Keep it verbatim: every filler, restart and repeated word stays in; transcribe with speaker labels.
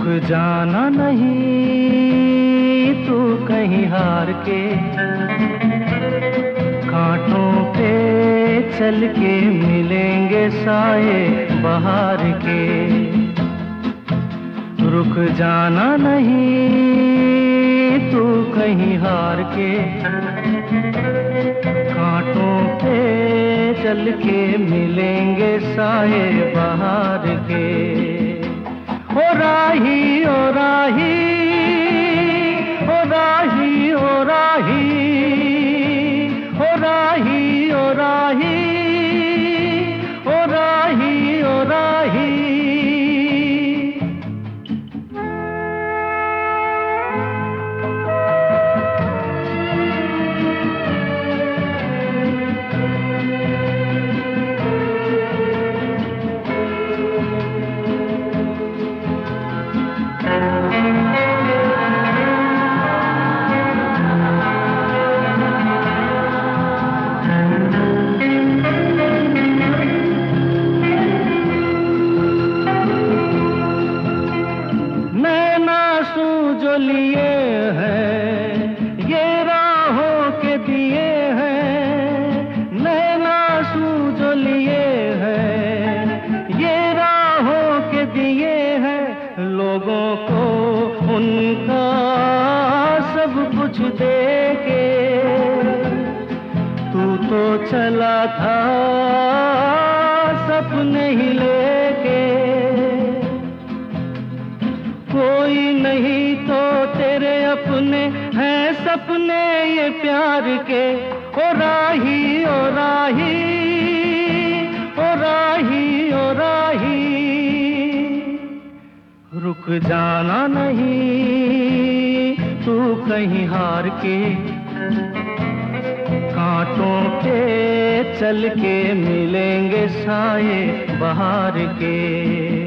Speaker 1: रुक जाना नहीं तू कहीं हार के, कांटों पे चल के मिलेंगे साए बहार के। रुक जाना नहीं तू कहीं हार के, कांटों पे चल के मिलेंगे साए बहार के। ओ राही ओ राही ओ राही ओ राही ओ राही ओ राही ओ राही ओ राही। जो लिए हैं ये राहों के दिए हैं, नैना आंसू जो लिए हैं ये राहों के दिए हैं, लोगों को उनका सब कुछ दे के। तू तो चला था सपने ही लेके, कोई नहीं तो तेरे अपने हैं सपने ये प्यार के। ओ राही ओ राही ओ राही ओ राही। रुक जाना नहीं तू कहीं हार के, कांटों पे चल के मिलेंगे साए बहार के।